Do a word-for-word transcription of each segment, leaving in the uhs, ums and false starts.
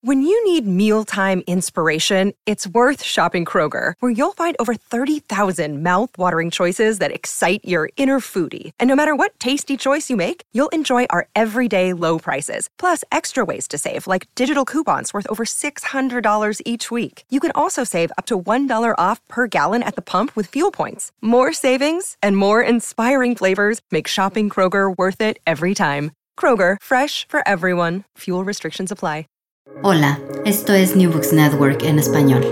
When you need mealtime inspiration, it's worth shopping Kroger, where you'll find over thirty thousand mouth-watering choices that excite your inner foodie. And no matter what tasty choice you make, you'll enjoy our everyday low prices, plus extra ways to save, like digital coupons worth over six hundred dollars each week. You can also save up to one dollar off per gallon at the pump with fuel points. More savings and more inspiring flavors make shopping Kroger worth it every time. Kroger, fresh for everyone. Fuel restrictions apply. Hola, esto es New Books Network en español.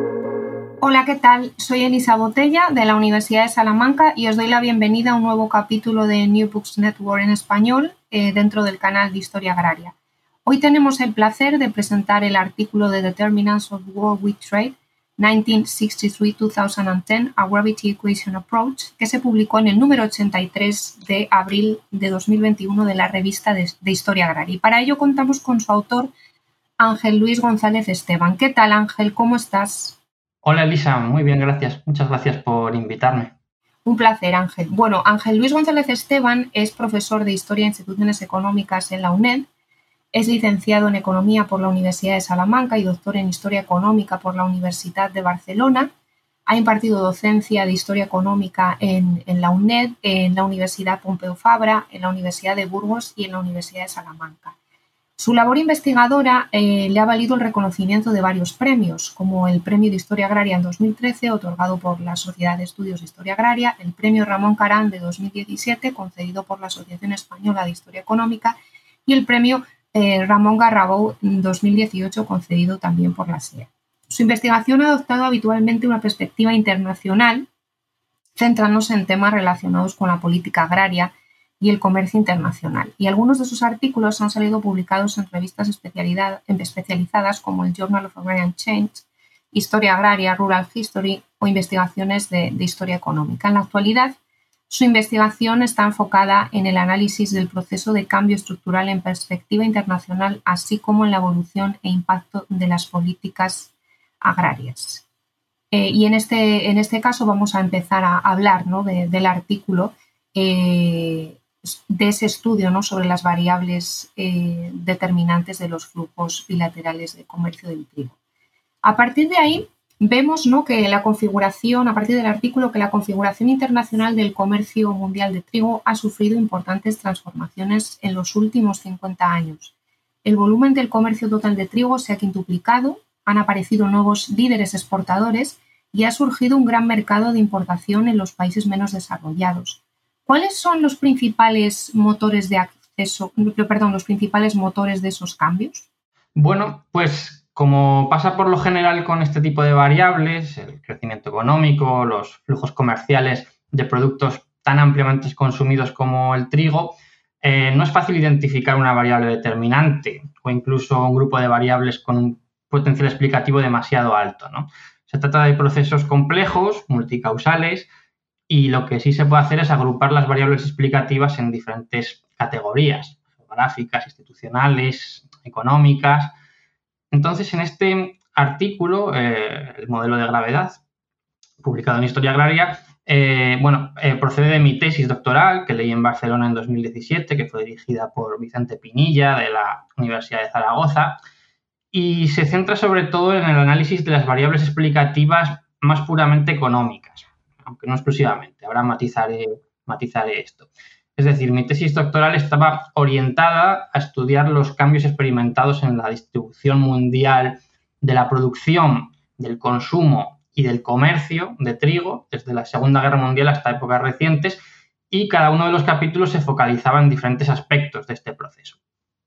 Hola, ¿qué tal? Soy Elisa Botella de la Universidad de Salamanca y os doy la bienvenida a un nuevo capítulo de New Books Network en español eh, dentro del canal de Historia Agraria. Hoy tenemos el placer de presentar el artículo de Determinants of World Wheat Trade nineteen sixty-three to twenty ten, A Gravity Equation Approach, que se publicó en el número ochenta y tres de abril de dos mil veintiuno de la revista de, de Historia Agraria. Y para ello contamos con su autor, Ángel Luis González Esteban. ¿Qué tal, Ángel? ¿Cómo estás? Hola, Elisa. Muy bien, gracias. Muchas gracias por invitarme. Un placer, Ángel. Bueno, Ángel Luis González Esteban es profesor de Historia e Instituciones Económicas en la UNED, es licenciado en Economía por la Universidad de Salamanca y doctor en Historia Económica por la Universidad de Barcelona. Ha impartido docencia de Historia Económica en, en la UNED, en la Universidad Pompeu Fabra, en la Universidad de Burgos y en la Universidad de Salamanca. Su labor investigadora eh, le ha valido el reconocimiento de varios premios, como el Premio de Historia Agraria en dos mil trece, otorgado por la Sociedad de Estudios de Historia Agraria, el Premio Ramón Carán de dos mil diecisiete, concedido por la Asociación Española de Historia Económica, y el Premio eh, Ramón Garrabou dos mil dieciocho, concedido también por la S E A. Su investigación ha adoptado habitualmente una perspectiva internacional, centrándose en temas relacionados con la política agraria y el comercio internacional. Y algunos de sus artículos han salido publicados en revistas especializadas como el Journal of Agrarian Change, Historia Agraria, Rural History o investigaciones de, de historia económica. En la actualidad, su investigación está enfocada en el análisis del proceso de cambio estructural en perspectiva internacional, así como en la evolución e impacto de las políticas agrarias. Eh, y en este, en este caso vamos a empezar a hablar, ¿no?, de, del artículo eh, de ese estudio, ¿no?, sobre las variables eh, determinantes de los flujos bilaterales de comercio del trigo. A partir de ahí vemos, ¿no?, que la configuración, a partir del artículo, que la configuración internacional del comercio mundial de trigo ha sufrido importantes transformaciones en los últimos cincuenta años. El volumen del comercio total de trigo se ha quintuplicado, han aparecido nuevos líderes exportadores y ha surgido un gran mercado de importación en los países menos desarrollados. ¿Cuáles son los principales motores de acceso, perdón, los principales motores de esos cambios? Bueno, pues como pasa por lo general con este tipo de variables, el crecimiento económico, los flujos comerciales de productos tan ampliamente consumidos como el trigo, eh, no es fácil identificar una variable determinante o incluso un grupo de variables con un potencial explicativo demasiado alto, ¿no? Se trata de procesos complejos, multicausales, y lo que sí se puede hacer es agrupar las variables explicativas en diferentes categorías, geográficas, institucionales, económicas. Entonces, en este artículo, eh, el modelo de gravedad, publicado en Historia Agraria, eh, bueno, eh, procede de mi tesis doctoral que leí en Barcelona en dos mil diecisiete, que fue dirigida por Vicente Pinilla de la Universidad de Zaragoza, y se centra sobre todo en el análisis de las variables explicativas más puramente económicas, aunque no exclusivamente. Ahora matizaré, matizaré esto. Es decir, mi tesis doctoral estaba orientada a estudiar los cambios experimentados en la distribución mundial de la producción, del consumo y del comercio de trigo desde la Segunda Guerra Mundial hasta épocas recientes, y cada uno de los capítulos se focalizaba en diferentes aspectos de este proceso.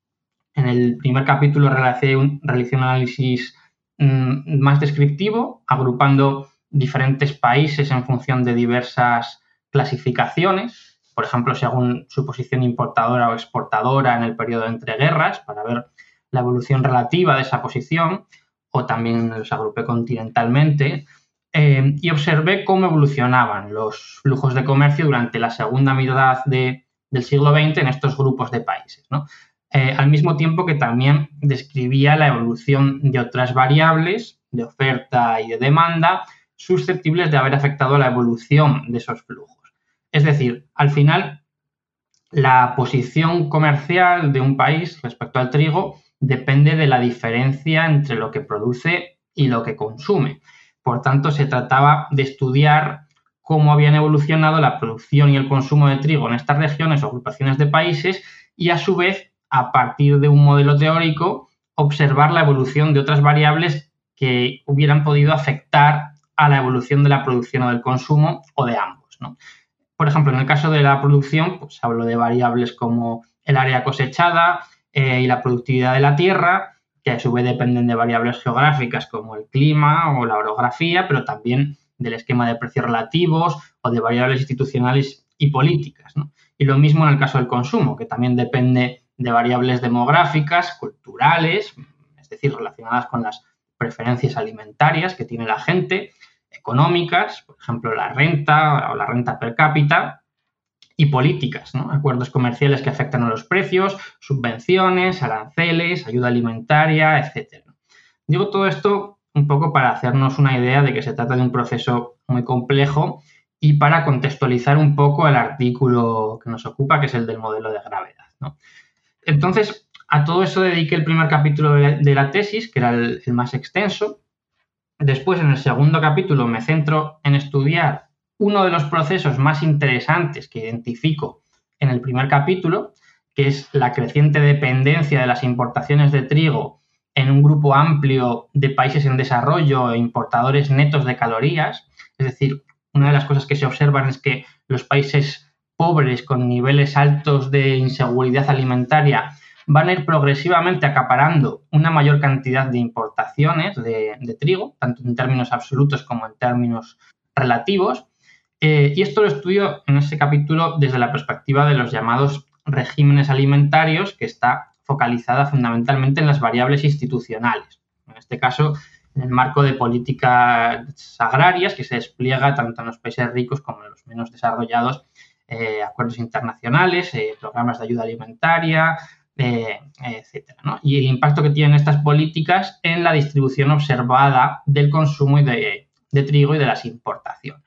En el primer capítulo realicé un, realicé un análisis mmm, más descriptivo, agrupando diferentes países en función de diversas clasificaciones, por ejemplo, según su posición importadora o exportadora en el periodo entre guerras, para ver la evolución relativa de esa posición, o también los agrupé continentalmente, eh, y observé cómo evolucionaban los flujos de comercio durante la segunda mitad de, del siglo veinte en estos grupos de países, ¿no? Eh, al mismo tiempo que también describía la evolución de otras variables de oferta y de demanda susceptibles de haber afectado a la evolución de esos flujos. Es decir, al final, la posición comercial de un país respecto al trigo depende de la diferencia entre lo que produce y lo que consume. Por tanto, se trataba de estudiar cómo habían evolucionado la producción y el consumo de trigo en estas regiones o agrupaciones de países y, a su vez, a partir de un modelo teórico, observar la evolución de otras variables que hubieran podido afectar a la evolución de la producción o del consumo o de ambos, ¿no? Por ejemplo, en el caso de la producción, pues hablo de variables como el área cosechada eh, y la productividad de la tierra, que a su vez dependen de variables geográficas como el clima o la orografía, pero también del esquema de precios relativos o de variables institucionales y políticas, ¿no? Y lo mismo en el caso del consumo, que también depende de variables demográficas, culturales, es decir, relacionadas con las preferencias alimentarias que tiene la gente, económicas, por ejemplo, la renta o la renta per cápita, y políticas, ¿no? Acuerdos comerciales que afectan a los precios, subvenciones, aranceles, ayuda alimentaria, etcétera. Digo todo esto un poco para hacernos una idea de que se trata de un proceso muy complejo y para contextualizar un poco el artículo que nos ocupa, que es el del modelo de gravedad, ¿no? Entonces, a todo eso dediqué el primer capítulo de la tesis, que era el, el más extenso. Después, en el segundo capítulo, me centro en estudiar uno de los procesos más interesantes que identifico en el primer capítulo, que es la creciente dependencia de las importaciones de trigo en un grupo amplio de países en desarrollo e importadores netos de calorías. Es decir, una de las cosas que se observan es que los países pobres con niveles altos de inseguridad alimentaria van a ir progresivamente acaparando una mayor cantidad de importaciones de, de trigo, tanto en términos absolutos como en términos relativos. Eh, y esto lo estudio en ese capítulo desde la perspectiva de los llamados regímenes alimentarios, que está focalizada fundamentalmente en las variables institucionales. En este caso, en el marco de políticas agrarias que se despliega tanto en los países ricos como en los menos desarrollados, eh, acuerdos internacionales, eh, programas de ayuda alimentaria, eh, etcétera, ¿no? Y el impacto que tienen estas políticas en la distribución observada del consumo de, de trigo y de las importaciones.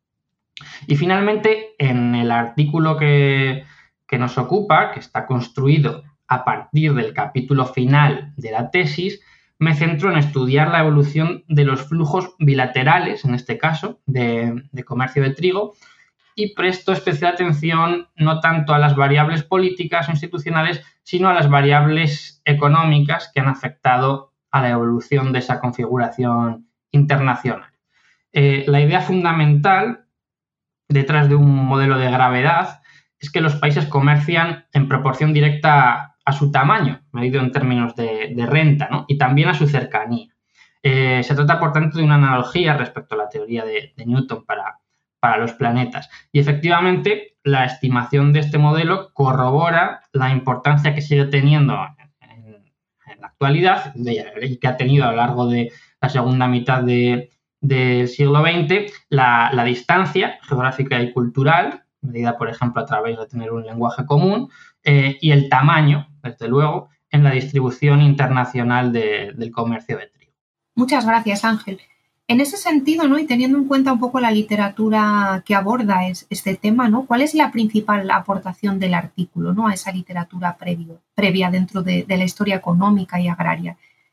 Y finalmente, en el artículo que, que nos ocupa, que está construido a partir del capítulo final de la tesis, me centro en estudiar la evolución de los flujos bilaterales, en este caso, de, de comercio de trigo, y presto especial atención no tanto a las variables políticas o institucionales, sino a las variables económicas que han afectado a la evolución de esa configuración internacional. Eh, la idea fundamental detrás de un modelo de gravedad es que los países comercian en proporción directa a, a su tamaño, medido en términos de, de renta, ¿no? Y también a su cercanía. Eh, se trata, por tanto, de una analogía respecto a la teoría de, de Newton para, para los planetas. Y, efectivamente, la estimación de este modelo corrobora la importancia que sigue teniendo en, en la actualidad y que ha tenido a lo largo de la segunda mitad de del siglo veinte, la, la distancia geográfica y cultural, medida, por ejemplo, a través de tener un lenguaje común, eh, y el tamaño, desde luego, en la distribución internacional de, del comercio de trigo. Muchas gracias, Ángel. En ese sentido, ¿no? Y teniendo en cuenta un poco la literatura que aborda es, este tema, ¿no? ¿Cuál es la principal aportación del artículo, ¿no? A esa literatura previo, previa dentro de, de la historia económica y agraria?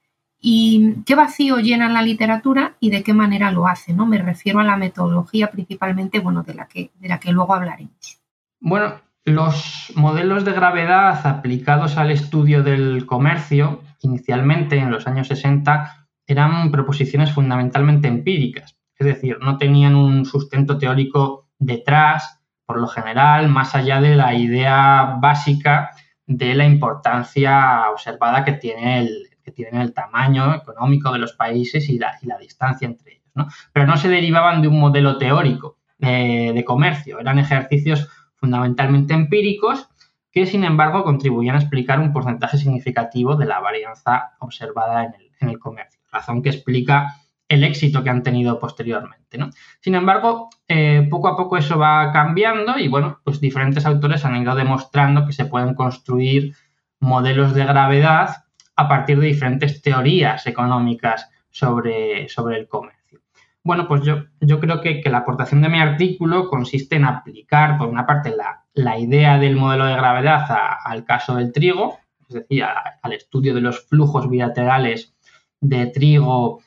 ¿Y qué vacío llena la literatura y de qué manera lo hace, ¿no? Me refiero a la metodología principalmente, bueno, de la que, de la que luego hablaremos. Bueno, los modelos de gravedad aplicados al estudio del comercio, inicialmente en los años sesenta, eran proposiciones fundamentalmente empíricas, es decir, no tenían un sustento teórico detrás, por lo general, más allá de la idea básica de la importancia observada que tiene el que tienen el tamaño económico de los países y la, y la distancia entre ellos, ¿no? Pero no se derivaban de un modelo teórico eh, de comercio, eran ejercicios fundamentalmente empíricos que, sin embargo, contribuían a explicar un porcentaje significativo de la varianza observada en el, en el comercio, razón que explica el éxito que han tenido posteriormente, ¿no? Sin embargo, eh, poco a poco eso va cambiando y, bueno, pues diferentes autores han ido demostrando que se pueden construir modelos de gravedad a partir de diferentes teorías económicas sobre, sobre el comercio. Bueno, pues yo, yo creo que, que la aportación de mi artículo consiste en aplicar, por una parte, la, la idea del modelo de gravedad a, al caso del trigo, es decir, a, al estudio de los flujos bilaterales de trigo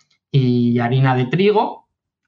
y harina de trigo,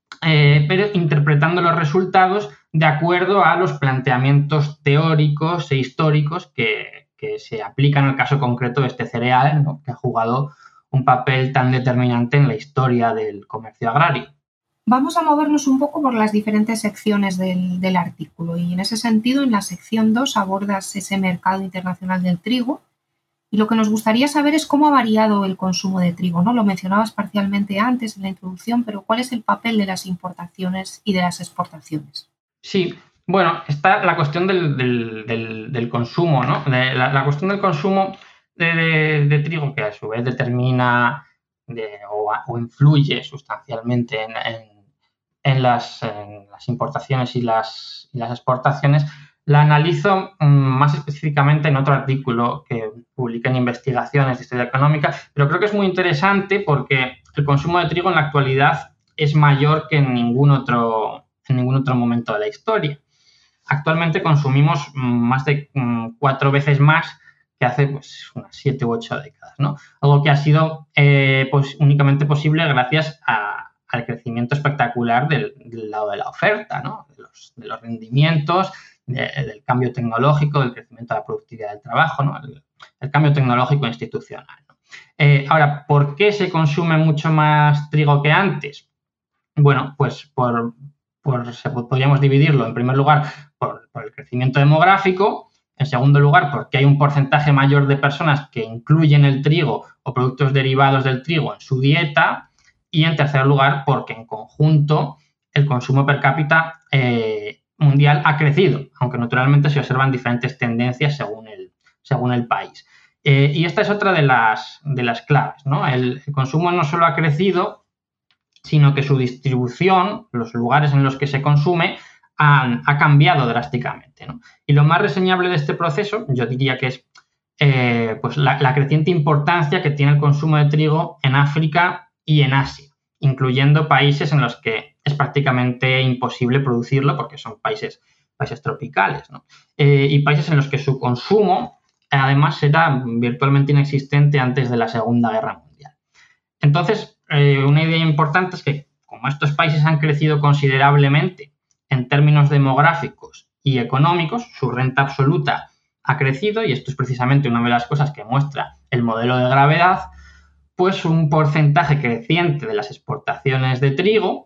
eh, pero interpretando los resultados de acuerdo a los planteamientos teóricos e históricos que, que se aplican al caso concreto de este cereal, ¿no?, que ha jugado un papel tan determinante en la historia del comercio agrario. Vamos a movernos un poco por las diferentes secciones del, del artículo y en ese sentido en la sección dos abordas ese mercado internacional del trigo y lo que nos gustaría saber es cómo ha variado el consumo de trigo, ¿no? Lo mencionabas parcialmente antes en la introducción, pero ¿cuál es el papel de las importaciones y de las exportaciones? Sí, bueno, está la cuestión del, del, del, del consumo, ¿no? De, la, la cuestión del consumo de, de, de trigo que a su vez determina de, o, o influye sustancialmente en, en En las, en las importaciones y las, y las exportaciones, la analizo mmm, más específicamente en otro artículo que publiqué en Investigaciones de Historia Económica, pero creo que es muy interesante porque el consumo de trigo en la actualidad es mayor que en ningún otro, en ningún otro momento de la historia. Actualmente consumimos mmm, más de mmm, cuatro veces más que hace pues, unas siete u ocho décadas, ¿no? Algo que ha sido eh, pues, únicamente posible gracias a al crecimiento espectacular del, del lado de la oferta, ¿no? de, los, de los rendimientos, de, del cambio tecnológico, del crecimiento de la productividad del trabajo, ¿no? el, el cambio tecnológico institucional, ¿no? Eh, ahora, ¿por qué se consume mucho más trigo que antes? Bueno, pues por, por podríamos dividirlo en primer lugar por, por el crecimiento demográfico, en segundo lugar porque hay un porcentaje mayor de personas que incluyen el trigo o productos derivados del trigo en su dieta, y en tercer lugar, porque en conjunto el consumo per cápita eh, mundial ha crecido, aunque naturalmente se observan diferentes tendencias según el, según el país. Eh, y esta es otra de las, de las claves, ¿no? El, el consumo no solo ha crecido, sino que su distribución, los lugares en los que se consume, han, ha cambiado drásticamente, ¿no? Y lo más reseñable de este proceso, yo diría que es eh, pues la, la creciente importancia que tiene el consumo de trigo en África y en Asia, incluyendo países en los que es prácticamente imposible producirlo porque son países, países tropicales, ¿no? Eh, y países en los que su consumo además era virtualmente inexistente antes de la Segunda Guerra Mundial. Entonces, eh, una idea importante es que como estos países han crecido considerablemente en términos demográficos y económicos, su renta absoluta ha crecido y esto es precisamente una de las cosas que muestra el modelo de gravedad, pues un porcentaje creciente de las exportaciones de trigo,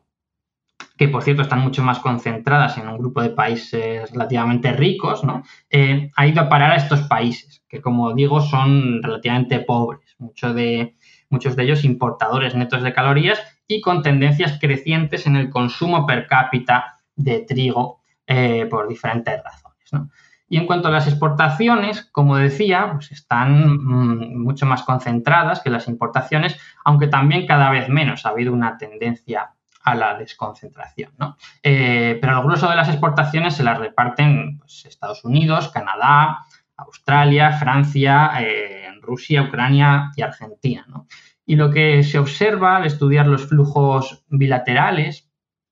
que por cierto están mucho más concentradas en un grupo de países relativamente ricos, ¿no? Eh, ha ido a parar a estos países, que como digo son relativamente pobres, mucho de, muchos de ellos importadores netos de calorías y con tendencias crecientes en el consumo per cápita de trigo eh, por diferentes razones, ¿no? Y en cuanto a las exportaciones, como decía, pues están mmm, mucho más concentradas que las importaciones, aunque también cada vez menos ha habido una tendencia a la desconcentración, ¿no? Eh, pero el grueso de las exportaciones se las reparten pues, Estados Unidos, Canadá, Australia, Francia, eh, Rusia, Ucrania y Argentina, ¿no? Y lo que se observa al estudiar los flujos bilaterales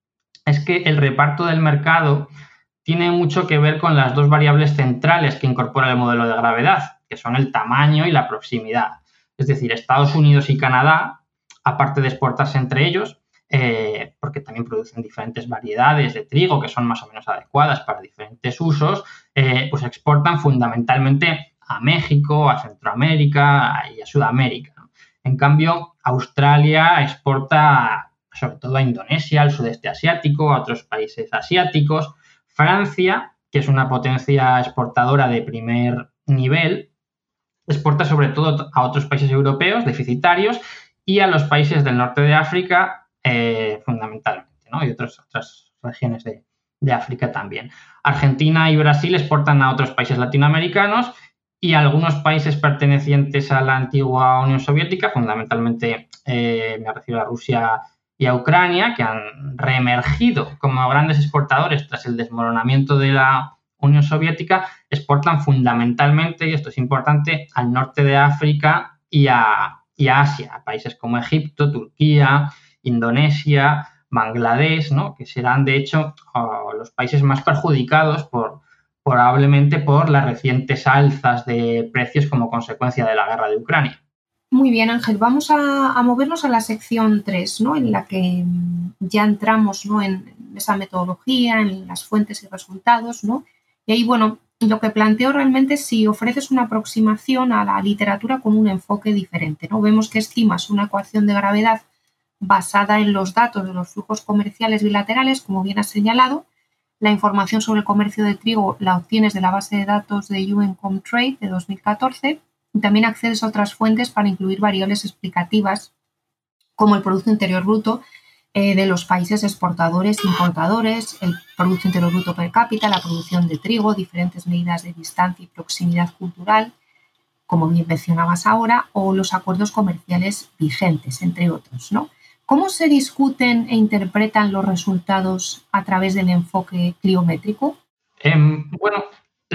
es que el reparto del mercado tiene mucho que ver con las dos variables centrales que incorpora el modelo de gravedad, que son el tamaño y la proximidad. Es decir, Estados Unidos y Canadá, aparte de exportarse entre ellos, eh, porque también producen diferentes variedades de trigo que son más o menos adecuadas para diferentes usos, eh, pues exportan fundamentalmente a México, a Centroamérica y a Sudamérica, ¿no? En cambio, Australia exporta sobre todo a Indonesia, al sudeste asiático, a otros países asiáticos. Francia, que es una potencia exportadora de primer nivel, exporta sobre todo a otros países europeos deficitarios y a los países del norte de África eh, fundamentalmente, ¿no? Y otras, otras regiones de, de África también. Argentina y Brasil exportan a otros países latinoamericanos y a algunos países pertenecientes a la antigua Unión Soviética, fundamentalmente eh, me refiero a Rusia y a Ucrania, que han reemergido como grandes exportadores tras el desmoronamiento de la Unión Soviética, exportan fundamentalmente, y esto es importante, al norte de África y a, y a Asia, a países como Egipto, Turquía, Indonesia, Bangladesh, ¿no? Que serán, de hecho, oh, los países más perjudicados por, probablemente por las recientes alzas de precios como consecuencia de la guerra de Ucrania. Muy bien, Ángel. Vamos a, a movernos a la sección tres, ¿no? En la que ya entramos, ¿no? en esa metodología, en las fuentes y resultados, ¿no? Y ahí, bueno, lo que planteo realmente es si ofreces una aproximación a la literatura con un enfoque diferente, ¿no? Vemos que estimas una ecuación de gravedad basada en los datos de los flujos comerciales bilaterales, como bien has señalado. La información sobre el comercio de trigo la obtienes de la base de datos de U N Comtrade de dos mil catorce y también accedes a otras fuentes para incluir variables explicativas como el Producto Interior Bruto eh, de los países exportadores e importadores, el Producto Interior Bruto per cápita, la producción de trigo, diferentes medidas de distancia y proximidad cultural, como bien mencionabas ahora, o los acuerdos comerciales vigentes, entre otros, ¿no? ¿Cómo se discuten e interpretan los resultados a través del enfoque cliométrico? Eh, bueno,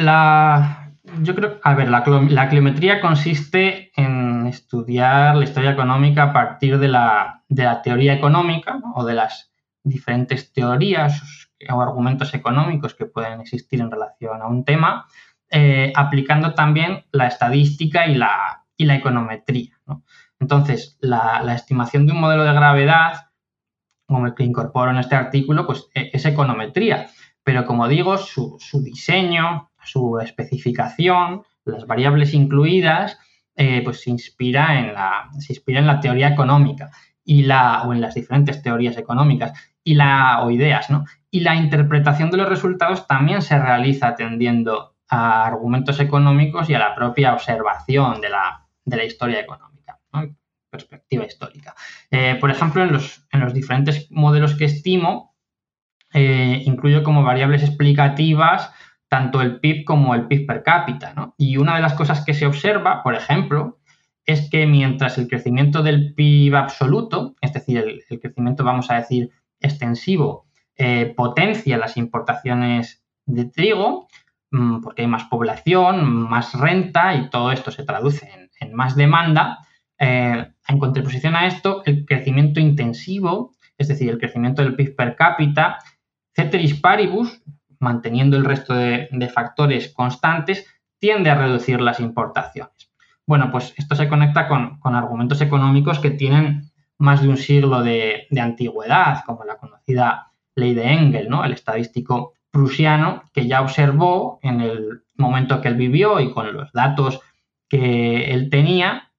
la, yo creo, a ver, la, la cliometría consiste en estudiar la historia económica a partir de la, de la teoría económica, ¿no? O de las diferentes teorías o argumentos económicos que pueden existir en relación a un tema, eh, aplicando también la estadística y la, y la econometría, ¿no? Entonces, la, la estimación de un modelo de gravedad, como el que incorporo en este artículo, pues es econometría. Pero, como digo, su, su diseño, su especificación, las variables incluidas, eh, pues se inspira en la, se inspira en la teoría económica y la, o en las diferentes teorías económicas y la, o ideas, ¿no? Y la interpretación de los resultados también se realiza atendiendo a argumentos económicos y a la propia observación de la, de la historia económica, ¿no? Perspectiva histórica. Eh, por ejemplo, en los, en los diferentes modelos que estimo, eh, incluyo como variables explicativas tanto el P I B como el P I B per cápita, ¿no? Y una de las cosas que se observa, por ejemplo, es que mientras el crecimiento del P I B absoluto, es decir, el, el crecimiento, vamos a decir, extensivo, eh, potencia las importaciones de trigo, mmm, porque hay más población, más renta y todo esto se traduce en, en más demanda. Eh, en contraposición a esto, el crecimiento intensivo, es decir, el crecimiento del P I B per cápita, ceteris paribus, manteniendo el resto de, de factores constantes, tiende a reducir las importaciones. Bueno, pues esto se conecta con, con argumentos económicos que tienen más de un siglo de, de antigüedad, como la conocida ley de Engel, ¿no? El estadístico prusiano, que ya observó en el momento que él vivió y con los datos que él tenía,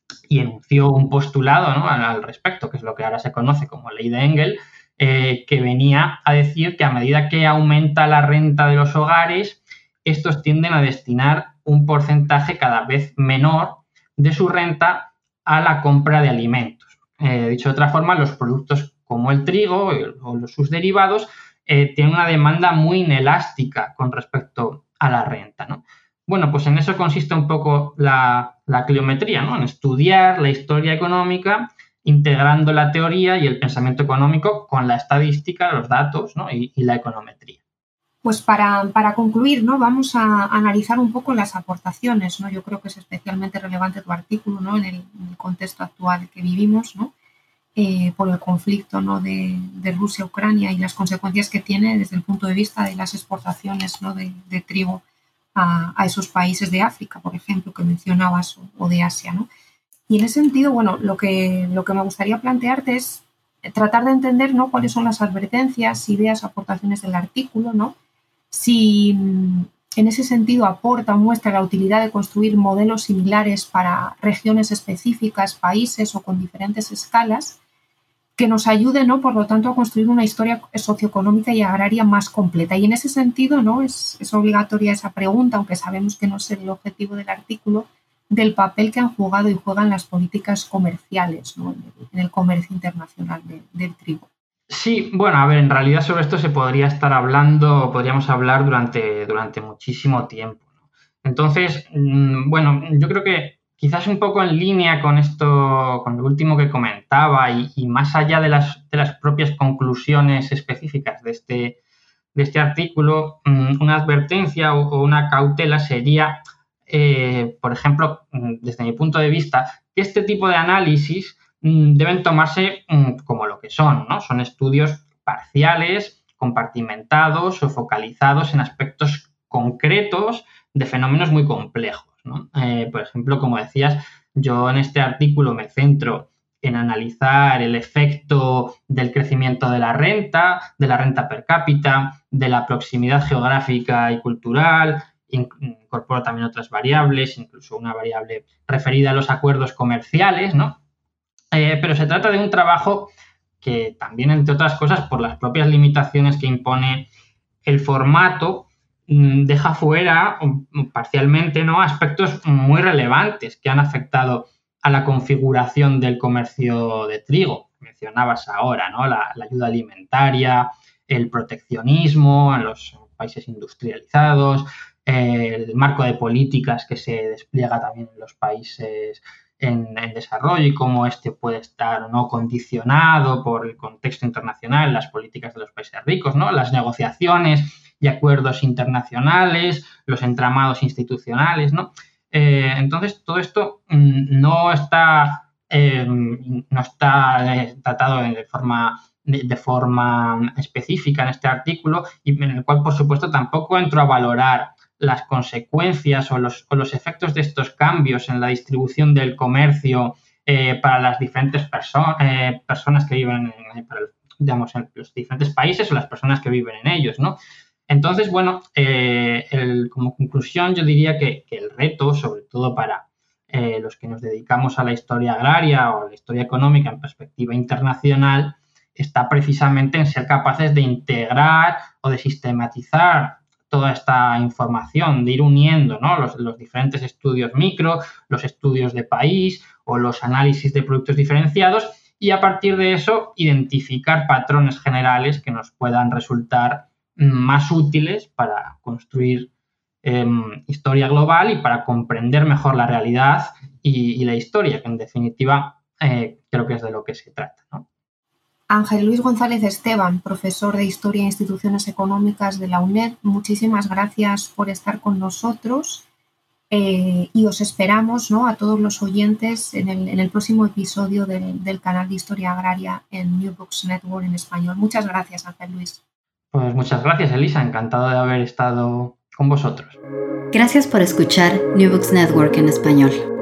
y enunció un postulado, ¿no?, al, al respecto, que es lo que ahora se conoce como ley de Engel, eh, que venía a decir que a medida que aumenta la renta de los hogares, estos tienden a destinar un porcentaje cada vez menor de su renta a la compra de alimentos. Eh, dicho de otra forma, los productos como el trigo o los, sus derivados eh, tienen una demanda muy inelástica con respecto a la renta, ¿no? Bueno, pues en eso consiste un poco la, la cliometría, ¿no? En estudiar la historia económica, integrando la teoría y el pensamiento económico con la estadística, los datos, ¿no?, y, y la econometría. Pues para, para concluir, ¿no?, vamos a analizar un poco las aportaciones, ¿no? Yo creo que es especialmente relevante tu artículo, ¿no?, en el, en el contexto actual que vivimos, ¿no?, eh, por el conflicto, ¿no?, de, de Rusia-Ucrania y las consecuencias que tiene desde el punto de vista de las exportaciones, ¿no?, de, de trigo a, a esos países de África, por ejemplo, que mencionabas, o, o de Asia, ¿no? Y en ese sentido, bueno, lo que, lo que me gustaría plantearte es tratar de entender, ¿no?, cuáles son las advertencias, ideas, aportaciones del artículo, ¿no? Si en ese sentido aporta o muestra la utilidad de construir modelos similares para regiones específicas, países o con diferentes escalas, que nos ayude, ¿no?, por lo tanto, a construir una historia socioeconómica y agraria más completa. Y en ese sentido, ¿no?, es, es obligatoria esa pregunta, aunque sabemos que no es el objetivo del artículo, del papel que han jugado y juegan las políticas comerciales, ¿no?, en, el, en el comercio internacional de, del trigo. Sí, bueno, a ver, en realidad sobre esto se podría estar hablando, podríamos hablar durante, durante muchísimo tiempo, ¿no? Entonces, bueno, yo creo que quizás un poco en línea con esto, con lo último que comentaba y, y más allá de las, de las propias conclusiones específicas de este, de este artículo, una advertencia o, o una cautela sería, eh, por ejemplo, desde mi punto de vista, que este tipo de análisis deben tomarse como lo que son, ¿no? Son estudios parciales, compartimentados o focalizados en aspectos concretos de fenómenos muy complejos, ¿no? Eh, por ejemplo, como decías, yo en este artículo me centro en analizar el efecto del crecimiento de la renta, de la renta per cápita, de la proximidad geográfica y cultural, incorporo también otras variables, incluso una variable referida a los acuerdos comerciales, ¿no? Eh, pero se trata de un trabajo que también, entre otras cosas, por las propias limitaciones que impone el formato, deja fuera parcialmente, ¿no?, aspectos muy relevantes que han afectado a la configuración del comercio de trigo. Mencionabas ahora, ¿no?, la, la ayuda alimentaria, el proteccionismo en los países industrializados, eh, el marco de políticas que se despliega también en los países en, en desarrollo y cómo este puede estar o no condicionado por el contexto internacional, las políticas de los países ricos, ¿no?, las negociaciones y acuerdos internacionales, los entramados institucionales, ¿no? Eh, entonces, todo esto no está, eh, no está eh, tratado de forma, de, de forma específica en este artículo y en el cual, por supuesto, tampoco entro a valorar las consecuencias o los, o los efectos de estos cambios en la distribución del comercio eh, para las diferentes perso- eh, personas que viven en, para, digamos, en los diferentes países o las personas que viven en ellos, ¿no? Entonces, bueno, eh, el, como conclusión yo diría que, que el reto, sobre todo para eh, los que nos dedicamos a la historia agraria o a la historia económica en perspectiva internacional, está precisamente en ser capaces de integrar o de sistematizar toda esta información, de ir uniendo, ¿no?, los, los diferentes estudios micro, los estudios de país o los análisis de productos diferenciados y a partir de eso identificar patrones generales que nos puedan resultar más útiles para construir eh, historia global y para comprender mejor la realidad y, y la historia, que en definitiva eh, creo que es de lo que se trata, ¿no? Ángel Luis González Esteban, profesor de Historia e Instituciones Económicas de la UNED, muchísimas gracias por estar con nosotros eh, y os esperamos, ¿no?, a todos los oyentes en el, en el próximo episodio del, del canal de Historia Agraria en New Books Network en español. Muchas gracias, Ángel Luis. Pues muchas gracias, Elisa. Encantado de haber estado con vosotros. Gracias por escuchar New Books Network en español.